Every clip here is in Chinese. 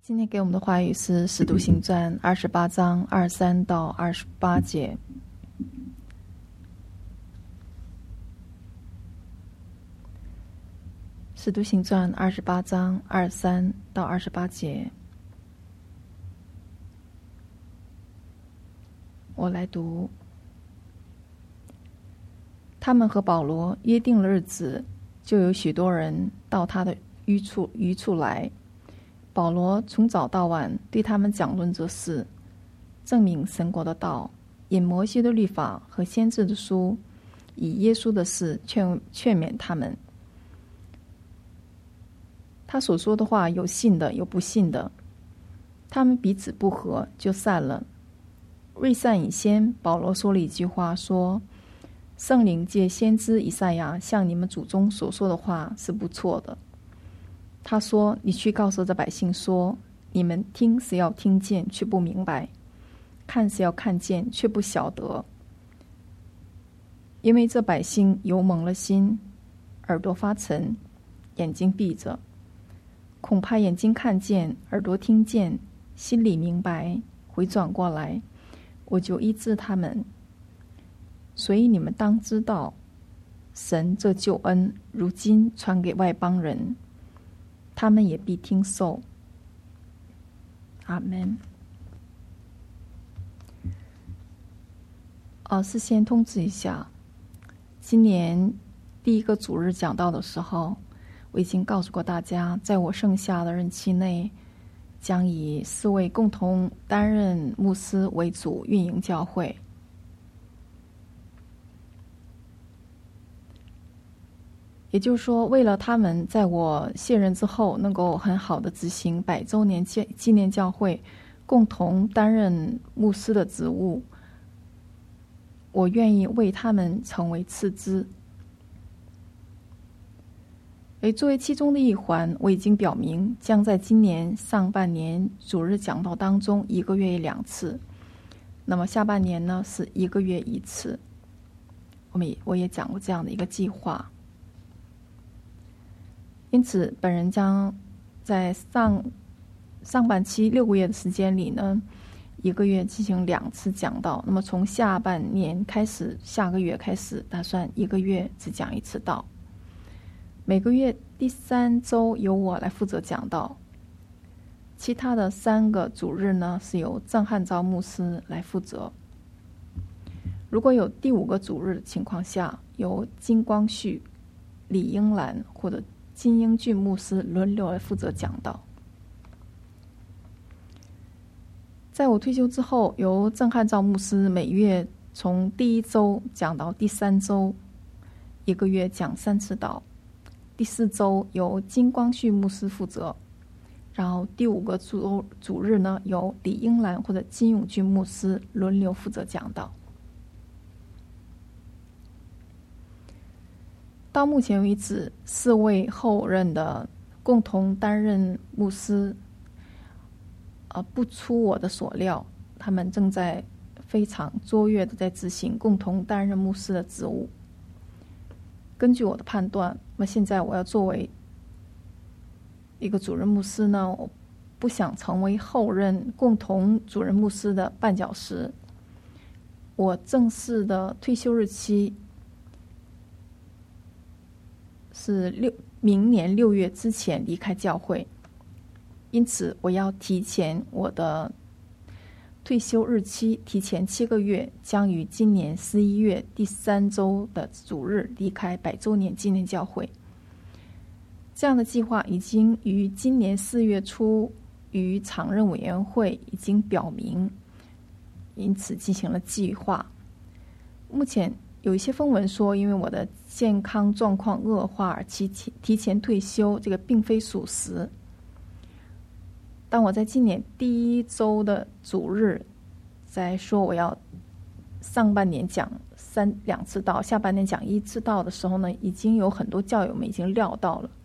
今天给我们的话语是《使徒行传》28章23到28节。《使徒行传》28章23到28节，我来读。他们和保罗约定了日子，就有许多人到他的寓处来。保罗从早到晚对他们讲论这事，证明神国的道，引摩西的律法和先知的书，以耶稣的事劝勉他们。他所说的话有信的，有不信的。他们彼此不和，就散了。未散以先，保罗说了一句话，说：圣灵借先知以赛亚向你们祖宗所说的话是不错的。他说：你去告诉这百姓说，你们听是要听见，却不明白；看是要看见，却不晓得。因为这百姓油蒙了心，耳朵发沉，眼睛闭着，恐怕眼睛看见，耳朵听见，心里明白，回转过来，我就医治他们。所以你们当知道，神这救恩如今传给外邦人，他们也必听受。阿们。事先通知一下，今年第一个主日讲道的时候，我已经告诉过大家，在我剩下的任期内，将以4位共同担任牧师为主运营教会。也就是说，为了他们在我卸任之后能够很好的执行100周年纪念教会共同担任牧师的职务，我愿意为他们成为次之。而作为其中的一环，我已经表明将在今年上半年主日讲道当中1个月2次，那么下半年呢是1个月1次。我也讲过这样的一个计划。因此本人将在上半期6个月的时间里呢，1个月进行2次讲道。那么从下半年开始，下个月开始，打算1个月只讲1次道。每个月第3周由我来负责讲道，其他的3个主日呢是由郑汉昭牧师来负责。如果有第5个主日的情况下，由金光旭、李英兰或者金英俊牧师轮流来负责讲道。在我退休之后，由郑汉昭牧师每月从第1周讲到第3周，1个月讲3次道。第4周由金光旭牧师负责，然后第5个主日呢，由李英兰或者金永俊牧师轮流负责讲道。到目前为止，4位后任的共同担任牧师，不出我的所料，他们正在非常卓越的在执行共同担任牧师的职务。根据我的判断，那么现在我要作为一个主任牧师呢，我不想成为后任共同主任牧师的绊脚石。我正式的退休日期是明年6月之前离开教会，因此我要提前我的退休日期，提前7个月，将于今年11月第3周的主日离开100周年纪念教会。这样的计划已经于今年4月初于常任委员会已经表明，因此进行了计划。目前有一些风闻说，因为我的健康状况恶化而提前退休，这个并非属实。当我在今年第1周的主日在说我要上半年讲2次道，下半年讲1次道的时候呢，已经有很多教友们已经料到了。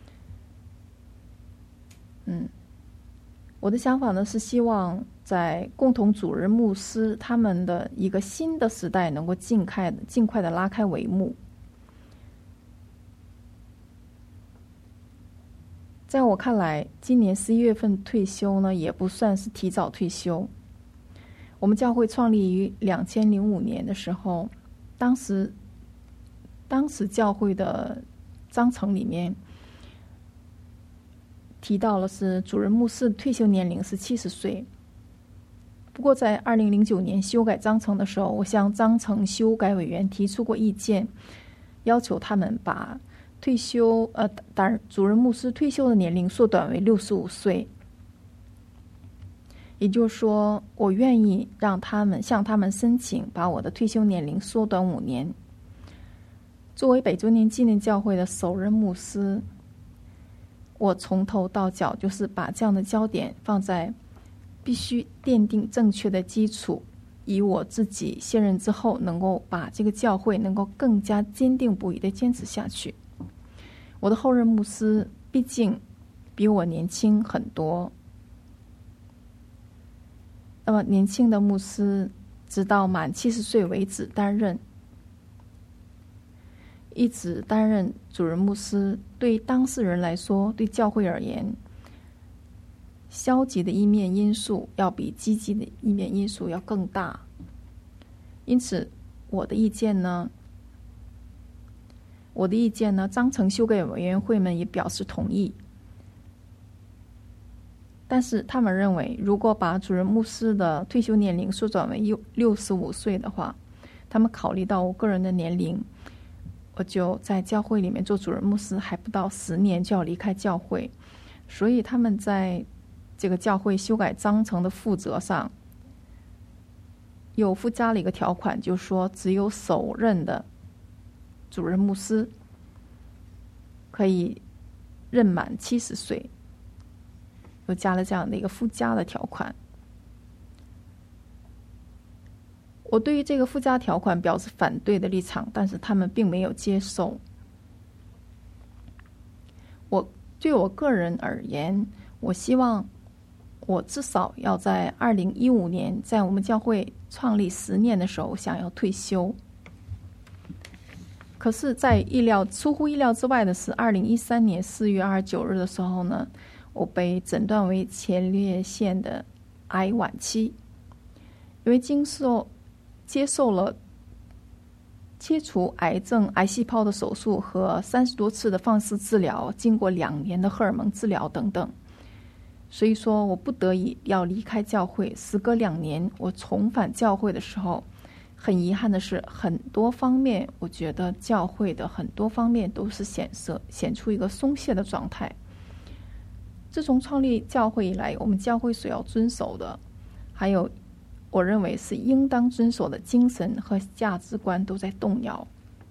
我的想法呢是希望在共同主任牧师他们的一个新的时代能够尽快的拉开帷幕。 在我看来，今年11月份退休呢，也不算是提早退休。我们教会创立于2005年的时候，当时教会的章程里面提到了是主任牧师退休年龄是70岁。不过在2009年修改章程的时候，我向章程修改委员提出过意见，要求他们把主任牧师退休的年龄缩短为65岁。也就是说，我愿意向他们申请把我的退休年龄缩短5年。作为北周年纪念教会的首任牧师，我从头到脚就是把这样的焦点放在必须奠定正确的基础，以我自己卸任之后能够把这个教会能够更加坚定不移地坚持下去。我的后任牧师毕竟比我年轻很多，那么年轻的牧师直到满70岁为止担任，一直担任主任牧师，对当事人来说，对教会而言，消极的一面因素要比积极的一面因素要更大。因此我的意见呢，章程修改委员会们也表示同意，但是他们认为，如果把主任牧师的退休年龄缩短为65岁的话，他们考虑到我个人的年龄，我就在教会里面做主任牧师还不到10年就要离开教会，所以他们在这个教会修改章程的负责上又附加了一个条款，就是说只有首任的主任牧师可以任满70岁，又加了这样的一个附加的条款。我对于这个附加条款表示反对的立场，但是他们并没有接受。对我个人而言，我希望我至少要在2015年，在我们教会创立10年的时候想要退休。可是在出乎意料之外的是，2013年4月29日的时候呢，我被诊断为前列腺的癌晚期。因为接受了切除癌症癌细胞的手术和30多次的放射治疗，经过2年的荷尔蒙治疗等等，所以说我不得已要离开教会。时隔2年，我重返教会的时候，很遗憾的是，很多方面我觉得教会的很多方面都是显出一个松懈的状态。自从创立教会以来，我们教会所要遵守的，还有我认为是应当遵守的精神和价值观都在动摇。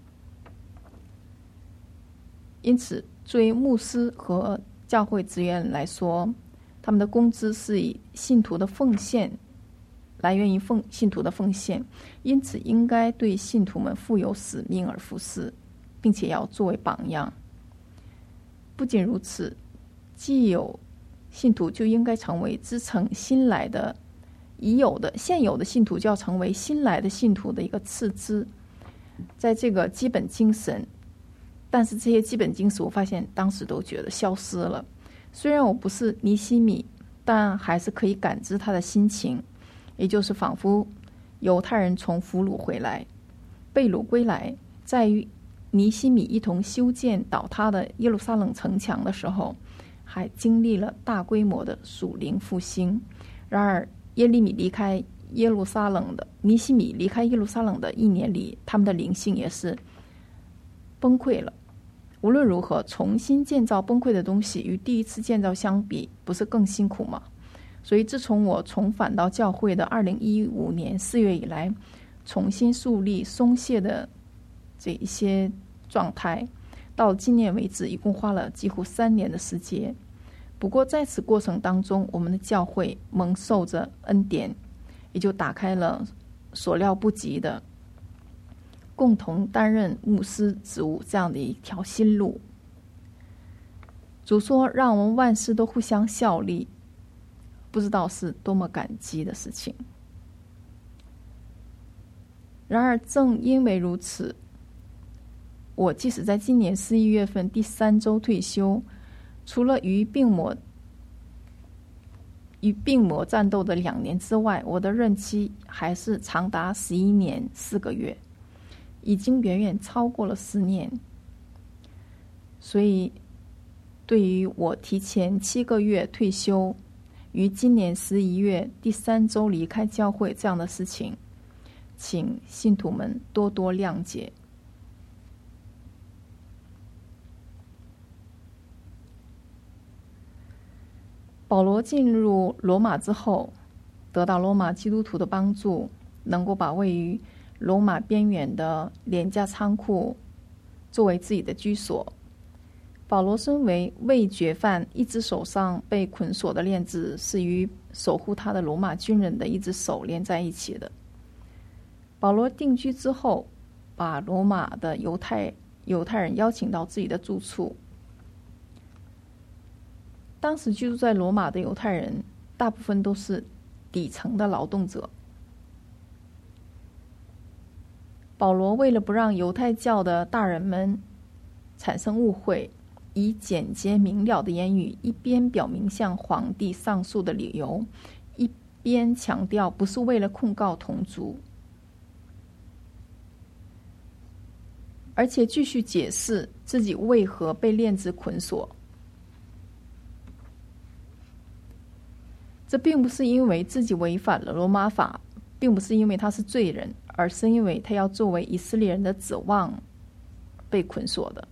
因此作为牧师和教会职员来说，他们的工资是以信徒的奉献来源于信徒的奉献，因此应该对信徒们负有使命而服侍，并且要作为榜样。不仅如此，既有信徒就应该成为支撑新来的现有的信徒就要成为新来的信徒的一个次之。在这个基本精神，但是这些基本精神我发现当时都觉得消失了。虽然我不是尼希米，但还是可以感知他的心情，也就是仿佛犹太人从俘虏回来，被掳归来，在与尼希米一同修建倒塌的耶路撒冷城墙的时候，还经历了大规模的属灵复兴。然而尼希米离开耶路撒冷的1年里，他们的灵性也是崩溃了。无论如何，重新建造崩溃的东西与第一次建造相比，不是更辛苦吗？所以自从我重返到教会的2015年4月以来，重新树立松懈的这一些状态，到今年为止一共花了几乎3年的时间。不过在此过程当中，我们的教会蒙受着恩典，也就打开了所料不及的共同担任牧师职务这样的一条新路。主说让我们万事都互相效力，不知道是多么感激的事情。然而正因为如此，我即使在今年11月份第3周退休， 除了与病魔战斗的2年之外，我的任期还是长达11年4个月，已经远远超过了10年。所以对于我提前7个月退休，于今年11月第3周离开教会这样的事情，请信徒们多多谅解。保罗进入罗马之后，得到罗马基督徒的帮助，能够把位于罗马边缘的廉价仓库作为自己的居所。保罗身为未决犯，一只手上被捆锁的链子是与守护他的罗马军人的一只手连在一起的。保罗定居之后，把罗马的犹太人邀请到自己的住处。当时居住在罗马的犹太人大部分都是底层的劳动者。保罗为了不让犹太教的大人们产生误会，以简洁明了的言语一边表明向皇帝上诉的理由，一边强调不是为了控告同族，而且继续解释自己为何被链子捆锁。这并不是因为自己违反了罗马法，并不是因为他是罪人，而是因为他要作为以色列人的指望被捆锁的。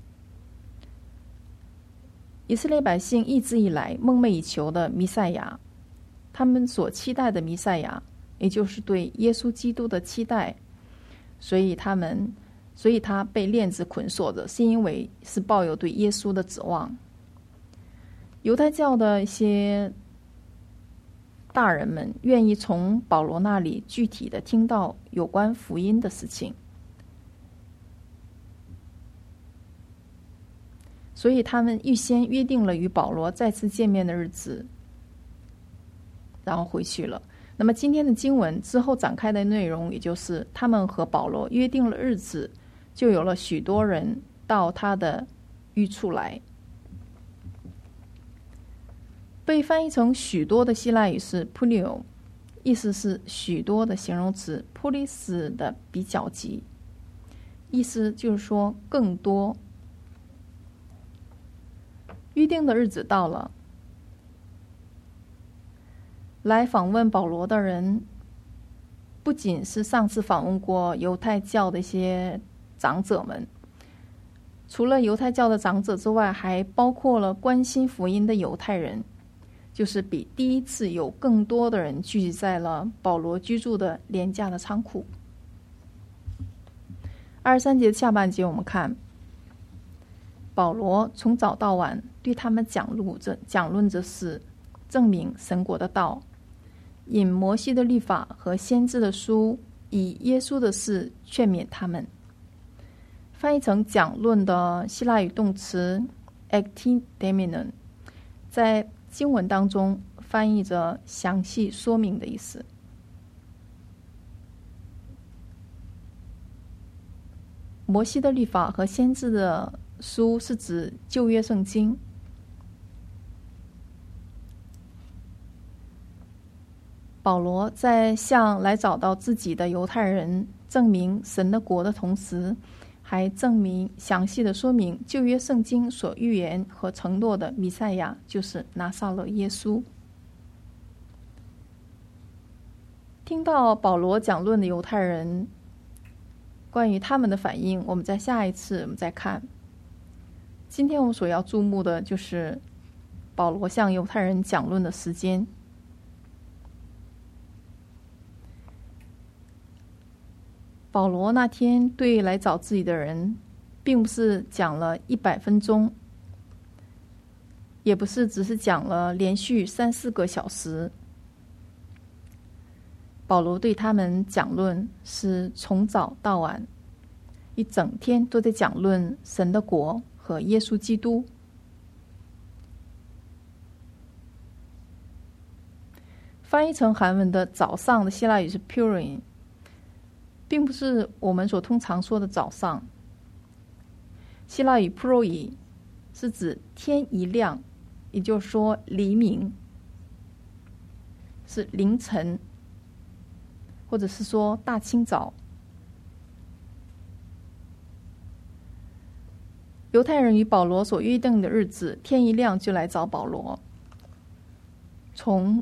以色列百姓一直以来梦寐以求的弥赛亚，他们所期待的弥赛亚，也就是对耶稣基督的期待，所以他被链子捆锁的，是因为是抱有对耶稣的指望。犹太教的一些大人们愿意从保罗那里具体的听到有关福音的事情，所以他们预先约定了与保罗再次见面的日子，然后回去了。那么今天的经文之后展开的内容，也就是他们和保罗约定了日子，就有了许多人到他的寓处来。被翻译成许多的希腊语是 pulio， 意思是许多的形容词， polis 的比较级，意思就是说更多。约定的日子到了，来访问保罗的人不仅是上次访问过犹太教的一些长者们，除了犹太教的长者之外，还包括了关心福音的犹太人，就是比第一次有更多的人聚集在了保罗居住的廉价的仓库。23节下半节我们看，保罗从早到晚对他们讲论着事，证明神国的道，引摩西的律法和先知的书，以耶稣的事劝勉他们。翻译成讲论的希腊语动词 ektidemenon， 在经文当中翻译着详细说明的意思。摩西的律法和先知的书是指旧约圣经。保罗在向来找到自己的犹太人证明神的国的同时，还详细的说明旧约圣经所预言和承诺的弥赛亚就是拿撒勒耶稣。听到保罗讲论的犹太人关于他们的反应，我们在下一次我们再看。今天我们所要注目的就是保罗向犹太人讲论的时间。保罗那天对来找自己的人并不是讲了100分钟，也不是只是讲了连续3-4个小时。保罗对他们讲论是从早到晚，一整天都在讲论神的国和耶稣基督。翻译成韩文的早上的希腊语是 purin，并不是我们所通常说的早上。希腊语 proi 是指天一亮也就是说黎明，是凌晨，或者是说大清早。犹太人与保罗所约定的日子，天一亮就来找保罗。从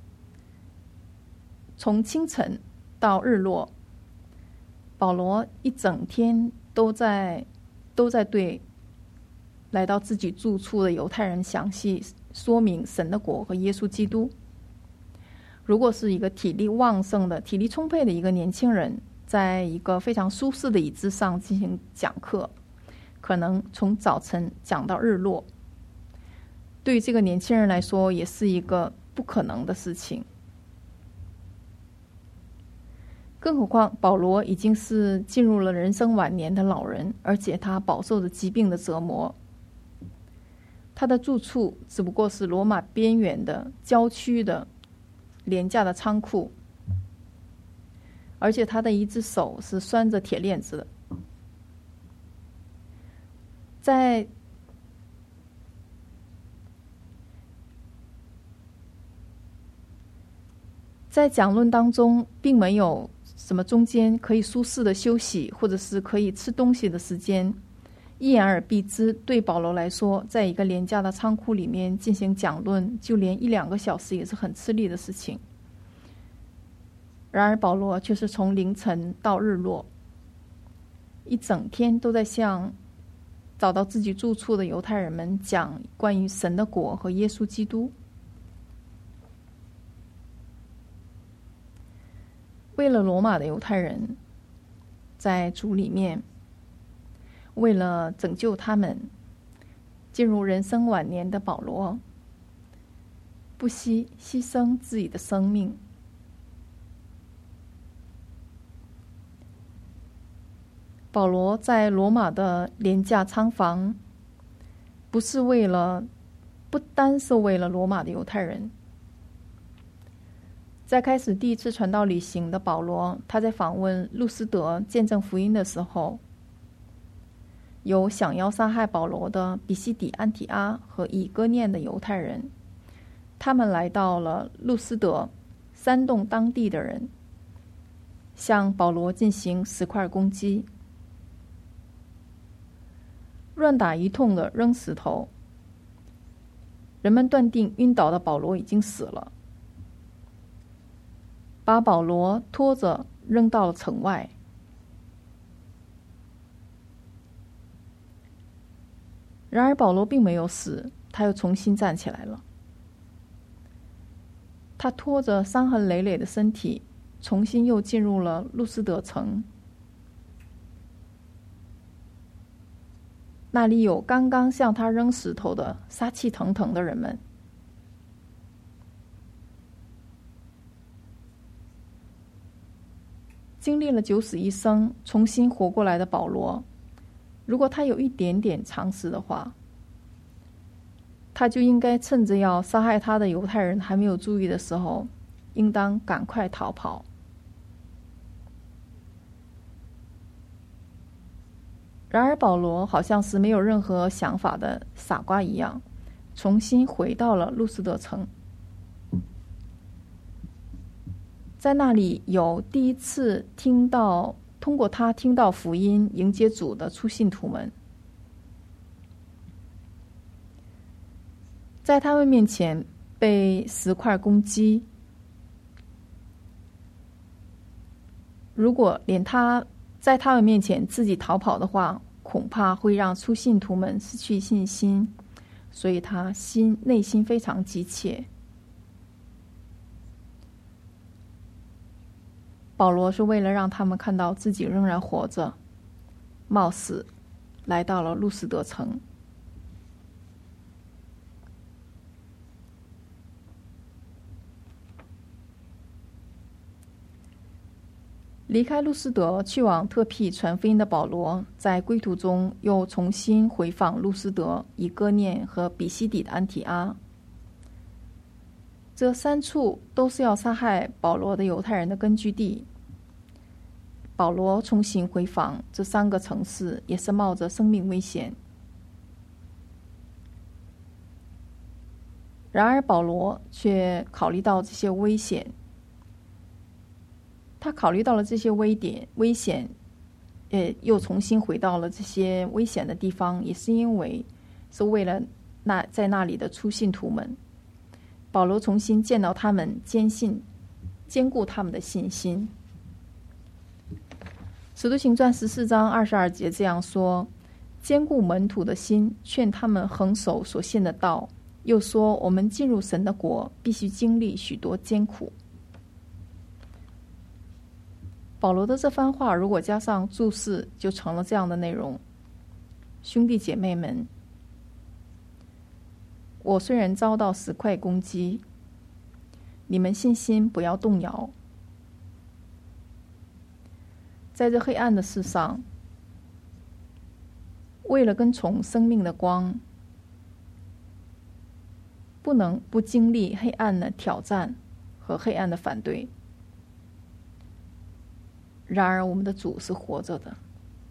清晨到日落，保罗一整天都在对来到自己住处的犹太人详细说明神的国和耶稣基督。如果是一个体力旺盛的、体力充沛的一个年轻人，在一个非常舒适的椅子上进行讲课，可能从早晨讲到日落，对于这个年轻人来说也是一个不可能的事情。更何况保罗已经是进入了人生晚年的老人，而且他饱受着疾病的折磨。他的住处只不过是罗马边缘的郊区的廉价的仓库，而且他的一只手是拴着铁链子的。在讲论当中，并没有什么中间可以舒适的休息，或者是可以吃东西的时间。一言而蔽之，对保罗来说，在一个廉价的仓库里面进行讲论，就连1-2个小时也是很吃力的事情。然而保罗却是从凌晨到日落，一整天都在向找到自己住处的犹太人们讲关于神的国和耶稣基督。为了罗马的犹太人，在主里面，为了拯救他们进入人生晚年的保罗，不惜牺牲自己的生命。保罗在罗马的廉价仓房，不单是为了罗马的犹太人。在开始第一次传道旅行的保罗，他在访问路斯德见证福音的时候，有想要杀害保罗的比西底、安提阿和以哥念的犹太人，他们来到了路斯德，煽动当地的人向保罗进行石块攻击，乱打一通的扔石头。人们断定晕倒的保罗已经死了，把保罗拖着扔到了城外。然而保罗并没有死，他又重新站起来了。他拖着伤痕累累的身体，重新又进入了路斯德城。那里有刚刚向他扔石头的杀气腾腾的人们。经历了9死1生重新活过来的保罗，如果他有一点点常识的话，他就应该趁着要杀害他的犹太人还没有注意的时候，应当赶快逃跑。然而保罗好像是没有任何想法的傻瓜一样，重新回到了路斯德城。在那里有第一次通过他听到福音迎接主的初信徒们，在他们面前被石块攻击。如果连他在他们面前自己逃跑的话，恐怕会让初信徒们失去信心，所以他内心非常急切。保罗是为了让他们看到自己仍然活着，冒死来到了路斯德城。离开路斯德去往特庇传福音的保罗，在归途中又重新回访路斯德、以哥念和比西底的安提阿。这3处都是要杀害保罗的犹太人的根据地。保罗重新回访这3个城市，也是冒着生命危险。 然而保罗却考虑到这些危险，他考虑到了这些危险，又重新回到了这些危险的地方，也是因为是为了在那里的初信徒们。保罗重新见到他们，坚固他们的信心。使徒行传14章22节这样说：坚固门徒的心，劝他们恒守所信的道。又说，我们进入神的国，必须经历许多艰苦。保罗的这番话如果加上注释，就成了这样的内容：兄弟姐妹们，我虽然遭到石块攻击，你们信心不要动摇。在这黑暗的世上，为了跟从生命的光，不能不经历黑暗的挑战和黑暗的反对。然而我们的主是活着的，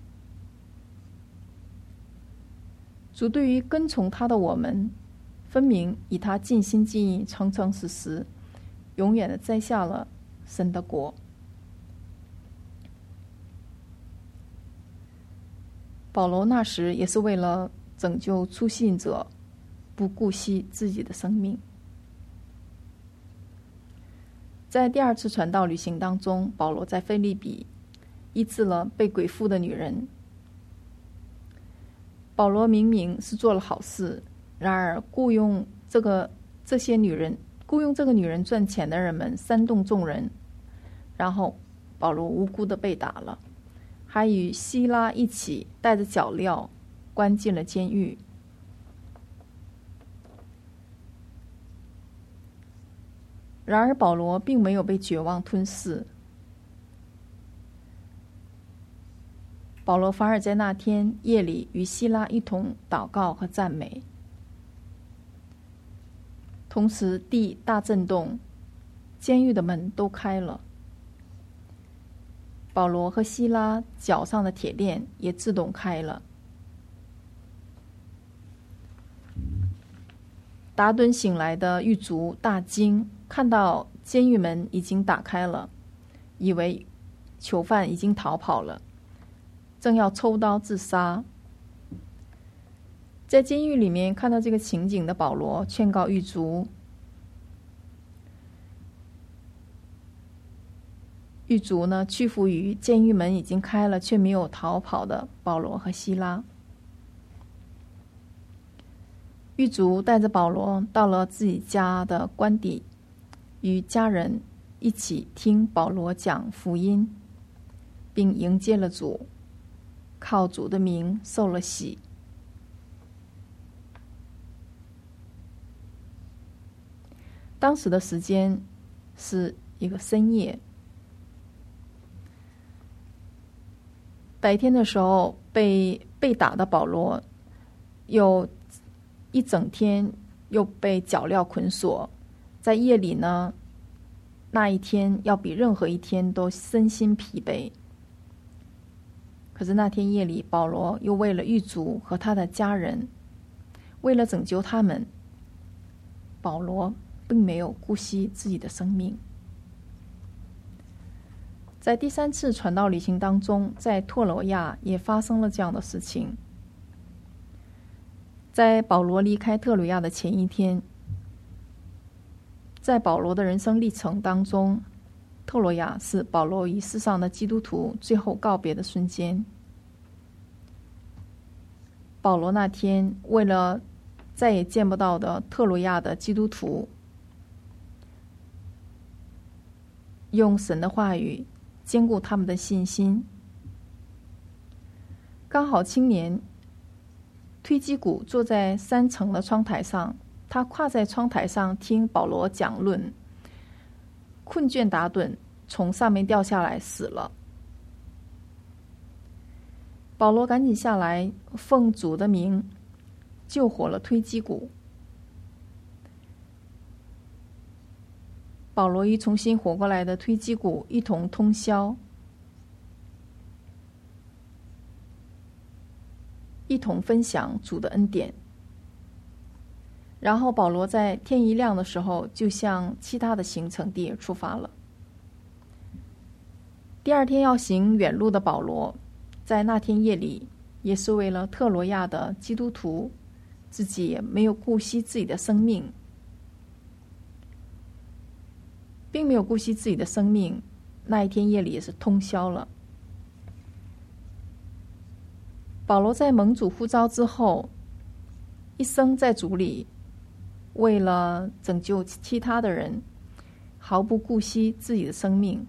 主对于跟从他的我们，分明以他尽心尽意诚诚实实，永远的摘下了神的国。保罗那时也是为了拯救初信者，不顾惜自己的生命。在第二次传道旅行当中，保罗在腓立比医治了被鬼附的女人。保罗明明是做了好事，然而雇佣这个女人赚钱的人们煽动众人，然后保罗无辜的被打了，还与希拉一起带着脚镣关进了监狱。然而保罗并没有被绝望吞噬，保罗反而在那天夜里与希拉一同祷告和赞美。同时地大震动，监狱的门都开了，保罗和希拉脚上的铁链也自动开了。达顿醒来的狱卒大惊，看到监狱门已经打开了，以为囚犯已经逃跑了，正要抽刀自杀。在监狱里面看到这个情景的保罗劝告狱卒，狱卒呢屈服于监狱门已经开了却没有逃跑的保罗和希拉。狱卒带着保罗到了自己家的官邸，与家人一起听保罗讲福音，并迎接了主，靠主的名受了洗。当时的时间是一个深夜，白天的时候被打的保罗又一整天又被脚镣捆锁，在夜里呢，那一天要比任何一天都身心疲惫。可是那天夜里，保罗又为了狱卒和他的家人，为了拯救他们，保罗并没有顾惜自己的生命。在第三次传道旅行当中，在托罗亚也发生了这样的事情。在保罗离开特鲁亚的前一天，在保罗的人生历程当中，特罗亚是保罗与世上的基督徒最后告别的瞬间。保罗那天为了再也见不到的特罗亚的基督徒，用神的话语坚固他们的信心。刚好青年推基古坐在3层的窗台上，他跨在窗台上听保罗讲论，困倦打盹，从上面掉下来死了。保罗赶紧下来，奉主的名救活了推基古。保罗与重新活过来的推基古一同通宵，一同分享主的恩典。 然后保罗在天一亮的时候就向其他的行程地出发了。第二天要行远路的保罗，在那天夜里也是为了特罗亚的基督徒，自己也没有顾惜自己的生命，并没有顾惜自己的生命，那一天夜里也是通宵了。保罗在蒙主呼召之后，一生在主里，为了拯救其他的人，毫不顾惜自己的生命。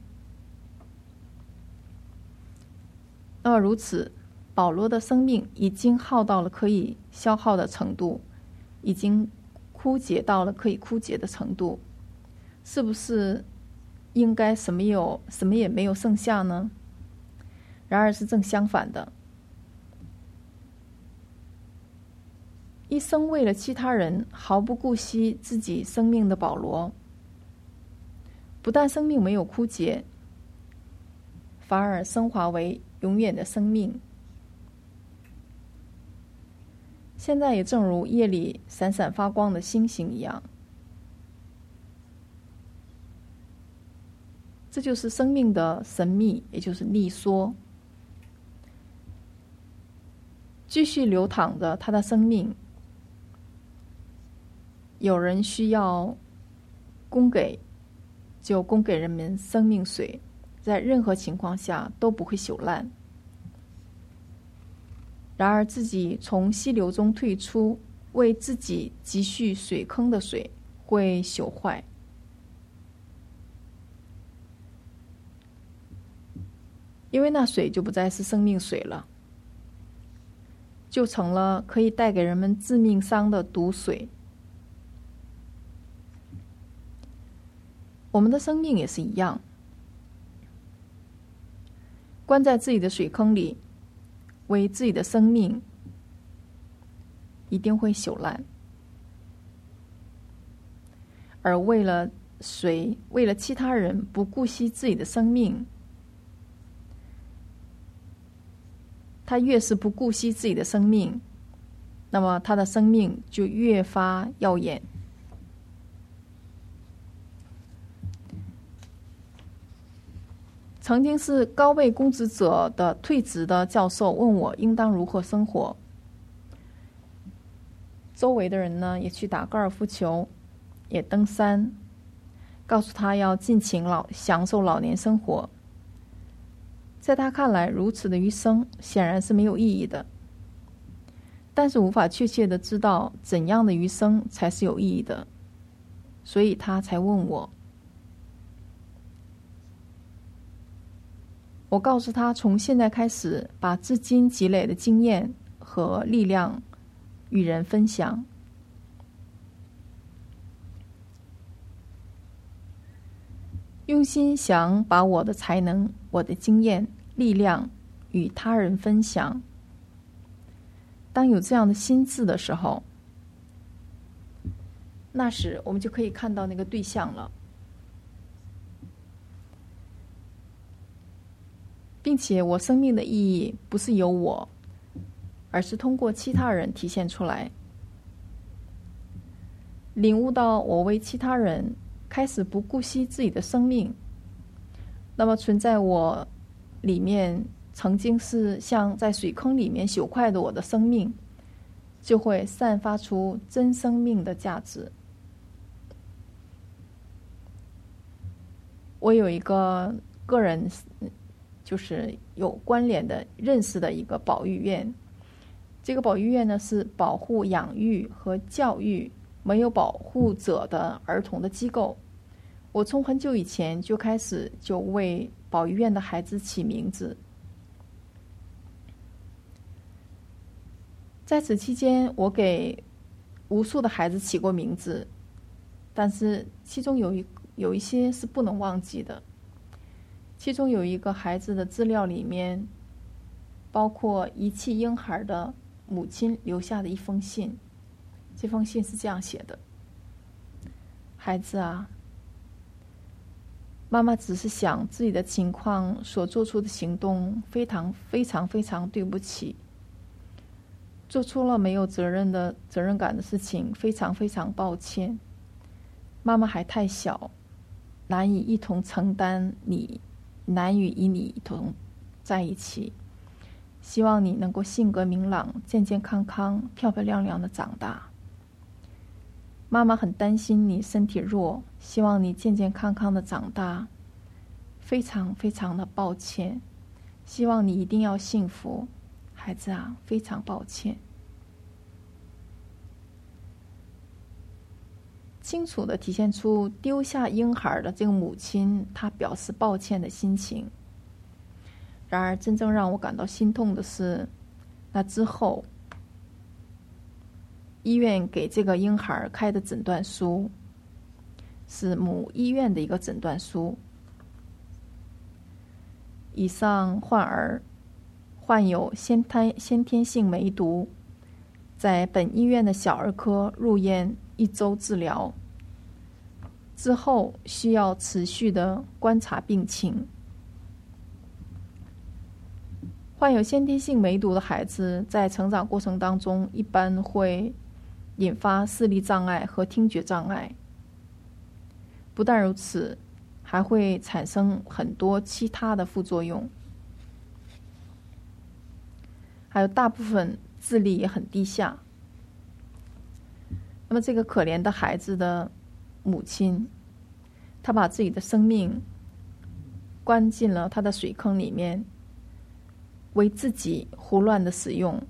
那么如此，保罗的生命已经耗到了可以消耗的程度，已经枯竭到了可以枯竭的程度，是不是应该什么也没有剩下呢？然而是正相反的。一生为了其他人毫不顾惜自己生命的保罗，不但生命没有枯竭，反而升华为永远的生命。现在也正如夜里闪闪发光的星星一样，这就是生命的神秘，也就是利缩，继续流淌着他的生命。有人需要供给，就供给人们生命水，在任何情况下都不会朽烂。然而自己从溪流中退出，为自己积蓄水坑的水会朽坏，因为那水就不再是生命水了，就成了可以带给人们致命伤的毒水。我们的生命也是一样，关在自己的水坑里，为自己的生命一定会朽烂，而为了谁，为了其他人不顾惜自己的生命，他越是不顾惜自己的生命，那么他的生命就越发耀眼。曾经是高位公职者的退职的教授问我应当如何生活，周围的人呢也去打高尔夫球，也登山，告诉他要尽情享受老年生活。在他看来，如此的余生显然是没有意义的，但是无法确切的知道怎样的余生才是有意义的，所以他才问我。我告诉他，从现在开始把至今积累的经验和力量与人分享，用心想把我的才能、我的经验、力量与他人分享。当有这样的心智的时候，那时我们就可以看到那个对象了，并且我生命的意义不是由我，而是通过其他人体现出来。领悟到我为其他人开始不顾惜自己的生命，那么存在我里面曾经是像在水坑里面朽坏的我的生命，就会散发出真生命的价值。我有一个个人就是有关联的认识的一个保育院，这个保育院呢是保护养育和教育没有保护者的儿童的机构。我从很久以前就开始就为保育院的孩子起名字，在此期间我给无数的孩子起过名字，但是其中有一些是不能忘记的。其中有一个孩子的资料里面包括遗弃婴孩的母亲留下的一封信，这封信是这样写的：孩子啊，妈妈只是想自己的情况所做出的行动非常非常非常对不起， 做出了没有责任感的事情，非常非常抱歉。妈妈还太小，难以一同承担难以与你一同在一起。希望你能够性格明朗，健健康康，漂漂亮亮的长大。妈妈很担心你身体弱，希望你健健康康的长大。非常非常的抱歉，希望你一定要幸福。孩子啊，非常抱歉。清楚地体现出丢下婴孩的这个母亲，她表示抱歉的心情。然而真正让我感到心痛的是，那之后医院给这个婴孩开的诊断书是母医院的一个诊断书。以上患儿患有先天性梅毒，在本医院的小儿科入院1周治疗，之后需要持续的观察病情。患有先天性梅毒的孩子在成长过程当中一般会引发视力障碍和听觉障碍。不但如此，还会产生很多其他的副作用，还有大部分智力也很低下。那么这个可怜的孩子的母亲，她把自己的生命关进了她的水坑里面，为自己胡乱的使用，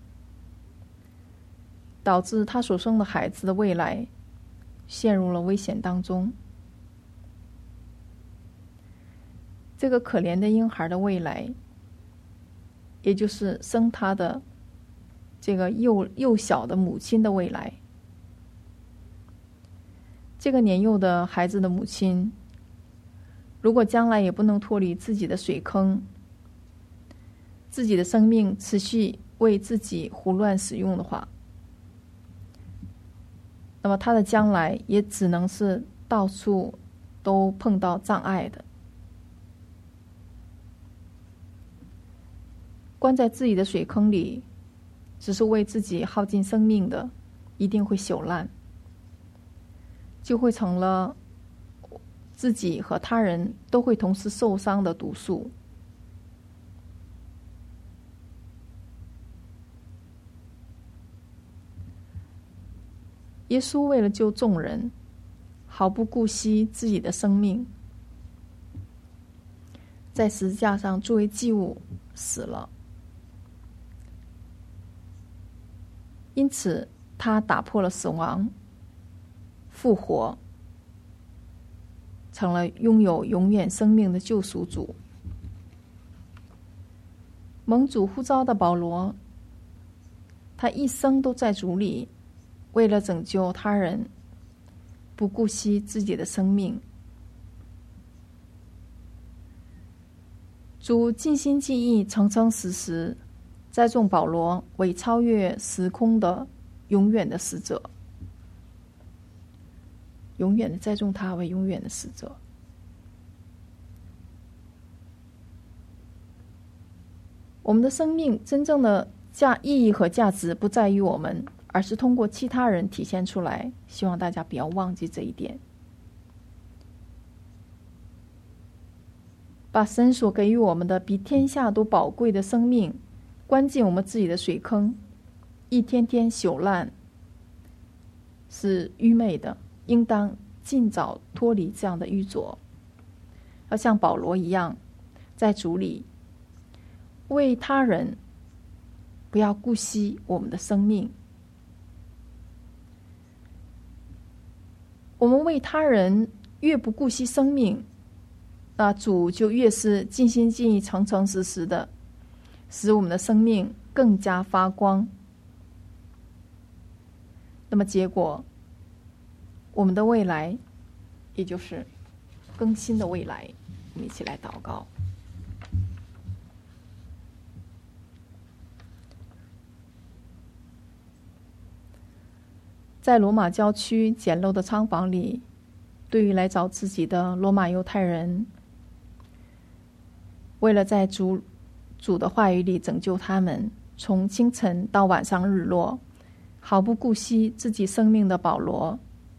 导致她所生的孩子的未来陷入了危险当中。这个可怜的婴孩的未来，也就是生他的这个幼小的母亲的未来。这个年幼的孩子的母亲，如果将来也不能脱离自己的水坑，自己的生命持续为自己胡乱使用的话，那么他的将来也只能是到处都碰到障碍的。关在自己的水坑里，只是为自己耗尽生命的，一定会朽烂，就会成了自己和他人都会同时受伤的毒素。耶稣为了救众人，毫不顾惜自己的生命，在十字架上作为祭物死了。因此他打破了死亡，复活，成了拥有永远生命的救赎主。蒙主呼召的保罗，他一生都在主里，为了拯救他人，不顾惜自己的生命。主尽心尽意，诚诚实实栽种保罗为超越时空的永远的使者，永远的栽种他为永远的使者。我们的生命真正的意义和价值不在于我们，而是通过其他人体现出来。希望大家不要忘记这一点，把神所给予我们的比天下都宝贵的生命关进我们自己的水坑，一天天朽烂，是愚昧的，应当尽早脱离这样的愚拙，要像保罗一样，在主里为他人，不要顾惜我们的生命。我们为他人越不顾惜生命，那主就越是尽心尽意、诚诚实实的使我们的生命更加发光。那么结果，我们的未来也就是更新的未来。我们一起来祷告。在罗马郊区简陋的仓房里，对于来找自己的罗马犹太人，为了在主的话语里拯救他们， 从清晨到晚上日落，毫不顾惜自己生命的保罗。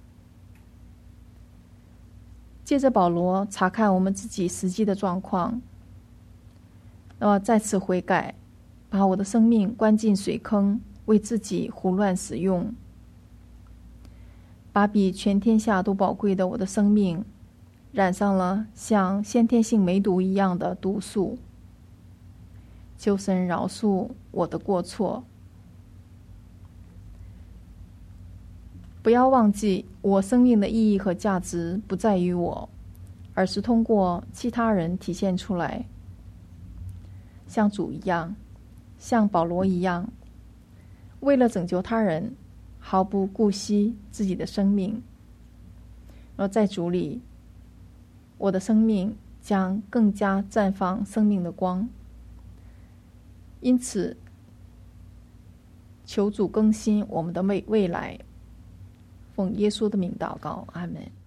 借着保罗查看我们自己实际的状况，那么再次悔改，把我的生命关进水坑，为自己胡乱使用，把比全天下都宝贵的我的生命染上了像先天性梅毒一样的毒素。求神饶恕我的过错。不要忘记，我生命的意义和价值不在于我，而是通过其他人体现出来。像主一样，像保罗一样，为了拯救他人，毫不顾惜自己的生命。而在主里，我的生命将更加绽放生命的光。因此，求主更新我们的未来。奉耶稣的名祷告，阿们。